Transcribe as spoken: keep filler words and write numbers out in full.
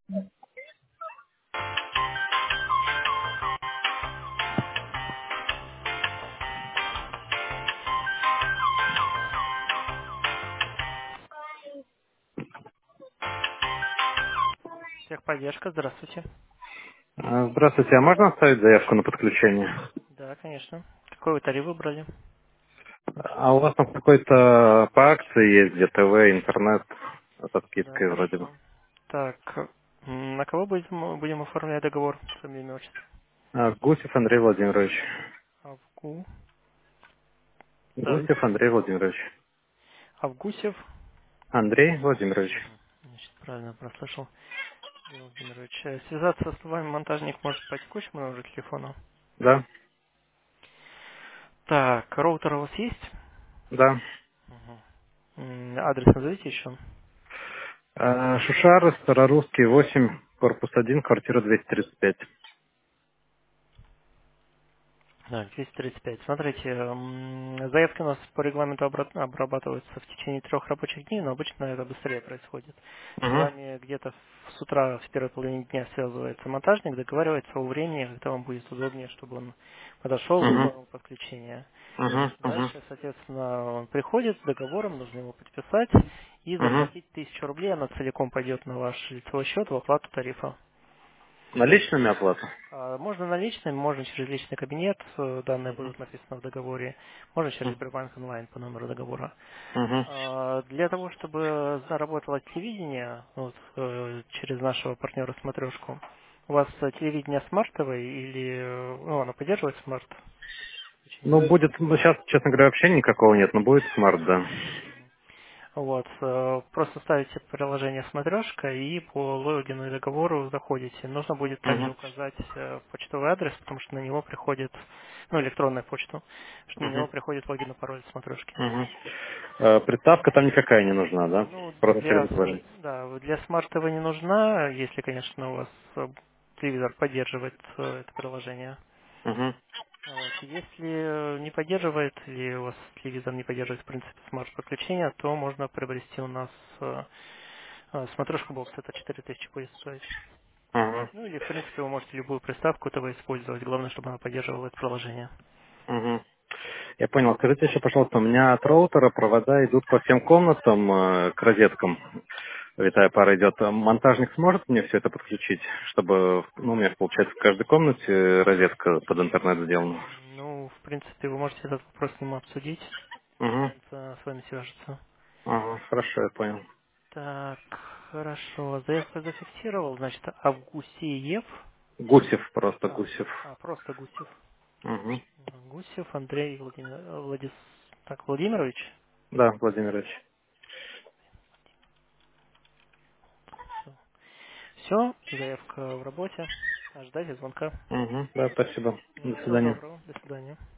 Техподдержка, здравствуйте. А, Здравствуйте, а можно оставить заявку на подключение? Да, конечно. Какой вы тариф выбрали? А у вас там какой-то по акции есть, где ТВ, интернет, со Да, скидкой вроде бы. хорошо. Так, м, на кого будем, будем оформлять договор? Фамилия, имя, отчество. А, Гусев Андрей Владимирович. Авгу. Так, Гусев Андрей Владимирович. Авгусев. Андрей Владимирович. Мгм. Значит, правильно прослышал. Андрей Владимирович. Э, Связаться с вами монтажник может по текущему номеру телефона. Да, Так, роутер у вас есть? да. Мгм. М, Адрес назовите еще. А, Шушар, Старорусский, восемь, корпус один, квартира двести тридцать пять. Да, двести тридцать пять. Смотрите, м, заявки у нас по регламенту обра- обрабатываются в течение трех рабочих дней, но обычно это быстрее происходит. С Угу, вами где-то в- с утра, в первой половине дня связывается монтажник, договаривается о времени, когда вам будет удобнее, чтобы он подошел, угу, выполнил подключение. угу, угу, Дальше, соответственно, он приходит с договором, нужно его подписать и угу. заплатить тысячу рублей, она целиком пойдет на ваш лицевой счет в оплату тарифа. Наличными оплата? А, Можно наличными, можно через личный кабинет, э, данные будут написаны в договоре, можно через Сбербанк онлайн по номеру договора. Угу. А, Для того, чтобы заработало телевидение вот, э, через нашего партнера Смотрешку, у вас э, телевидение смартовое или э, ну, оно поддерживает смарт Ну, включение? будет, ну, сейчас, честно говоря, вообще никакого нет, но будет смарт, да. Вот, э, просто ставите приложение «Смотрешка» и по логину и договору заходите. Нужно будет также Угу, указать э, почтовый адрес, потому что на него приходит, ну, электронную почту, что на угу, него приходит логин и пароль «Смотрешки». угу. Э, Приставка там никакая не нужна, да? Ну, Просто для, через с- приложение. да, для смарт ТВ не нужна, если, конечно, у вас э, телевизор поддерживает э, это приложение. Угу, Вот. Если э, не поддерживает, или у вас телевизор не поддерживает, в принципе, смарт-подключение, то можно приобрести у нас э, э, смотрешку бокс, это четыре тысячи будет стоить. угу, Ну или, в принципе, вы можете любую приставку этого использовать, главное, чтобы она поддерживала это приложение. угу. Я понял. Скажите еще, пожалуйста, у меня от роутера провода идут по всем комнатам э, к розеткам. Витая пара идет. А монтажник сможет мне все это подключить, чтобы, ну, у меня, получается, в каждой комнате розетка под интернет сделана? Ну, в принципе, вы можете этот вопрос с ним обсудить, Угу. он э, с вами свяжется. Ага, хорошо, я понял. Так, хорошо. Заявку я зафиксировал, значит, Авгусеев, Гусев просто, а, Гусев. а, просто Гусев. Угу. Гусев Андрей Владимир, Владис, так, Владимирович. Да, Владимирович. Все, заявка в работе. Ожидайте звонка. Угу. Да, спасибо. До Всего свидания. доброго, до свидания.